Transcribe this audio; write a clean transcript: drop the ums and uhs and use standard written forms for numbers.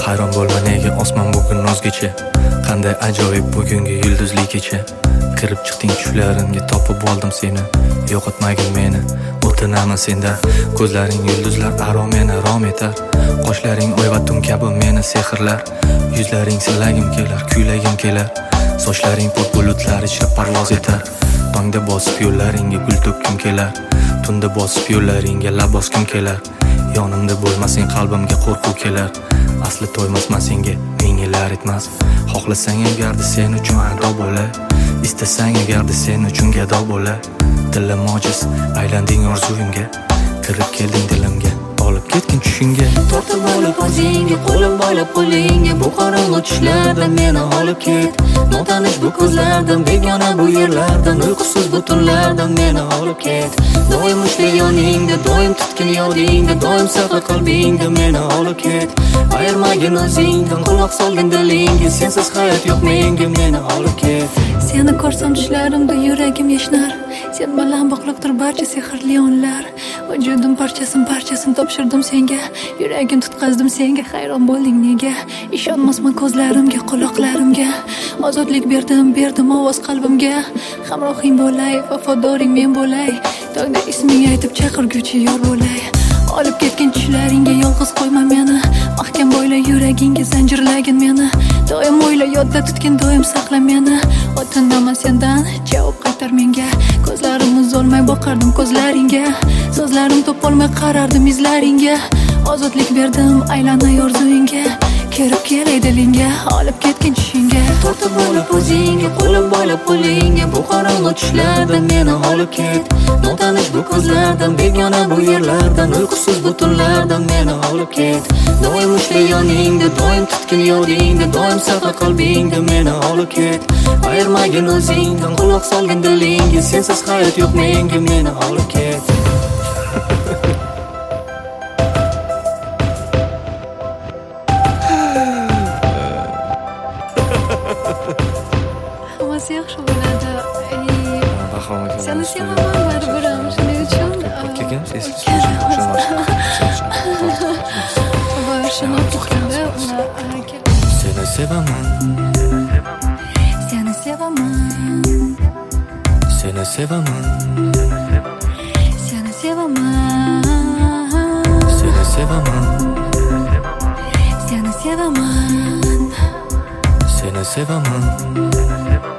Hayron bo'lma nega osmon bugun o'zgacha. Qanday ajoyib bugungi yulduzli kecha. Kirib chiqding tushlarimga, topib oldim seni. Yo'qotmagin meni, o'tinaman senda. Ko'zlaring yulduzlar aro meni rom etar. Qoshlaring oy va tun kabi meni sehrlar. Yuzlaring silagim kelar, kuylagim kelar. Sochlaring pok bulutlar ichra parvoz etar. Tongda bosib yo'llaringga gul to'kkim kelar. Tunda bosib yo'llaringga lab boskim kelar. Yonimda bo'lmasang qalbimga qo'rquv kelar. Asli to'ymasman senga, ming yillar etmas. Xohlasang agarda sen uchun ado bo'lay. Istasang agarda sen uchun gado bo'lay. Dilim ojiz, aylanding orzuyimga. Kirib kelding dilimga, olib ketgin tushingga. Tortib olib o'zingga, qo'lim boylab qo'lingga. Bu qorong'u tushlardan meni olib ket. Notanish bu ko'zlardan, begona bu yerlardan, uyqusiz bu tunlardan meni olib ket. Doim ushla yoningda, doim tutgin yodingda, doim saqla qalbingda meni olib ket. Ayirmagin o'zingdan, quloq solgin dilingga, sensiz hayot yo'q menga, meni olib ket. Seni ko'rsam tushlarimda yuragim yashnar. Sen bilan bog'liqdir barcha sehrli onlar. Vujudim parchasini topshirdim senga. Yuragim tutqazdim senga, hayron bo'lding nega? Ishonmasman ko'zlarimga, quloqlarimga. Ozodlik berdim ovoz qalbimga. Hamrohing bo'lay, vafodoring men bo'lay. Tongda isming aytib chaqirguvchi yor bo'lay. Olib ketgin tushlaringga, yolg'iz qo'yma meni. Mahkam bo'yla yuragingga, zanjirlagin meni. Doim o'yla, yodda tutgin, doim saqla meni. O'tinaman sendan, javob qaytar menga. Ko'zlarimiz olmay boqardim ko'zlaringga. So'zlarim topolmay qarardim izlaringga. Ozodlik berdim, aylanay orzuyingga. Kirib kelay dilingga, olib ketgin tushingga. Tortib olib o'zingga, qo'lim boylab qo'lingga. Bu qorong'u tushlardan meni olib ket. Notanish bu ko'zlardan, begona bu yerlardan, uyqusiz bu tunlardan meni olib ket. Doim ushla yoningda, doim tutgin yodingda, doim saqla qalbingda meni olib ket. Ayirmagin o'zingdan, quloq solgin dilingga, sensiz hayot yo'q menga, meni olib ket. Hammasi yaxshi bo'ladi. Seni sevaman baribir, shuning uchun. Kelgan sessiz. Shuni o'qiganda Seni sevaman. Seni sevaman. Seni sevaman. Seni sevaman. Seni sevaman. Seni sevaman. Seni sevaman.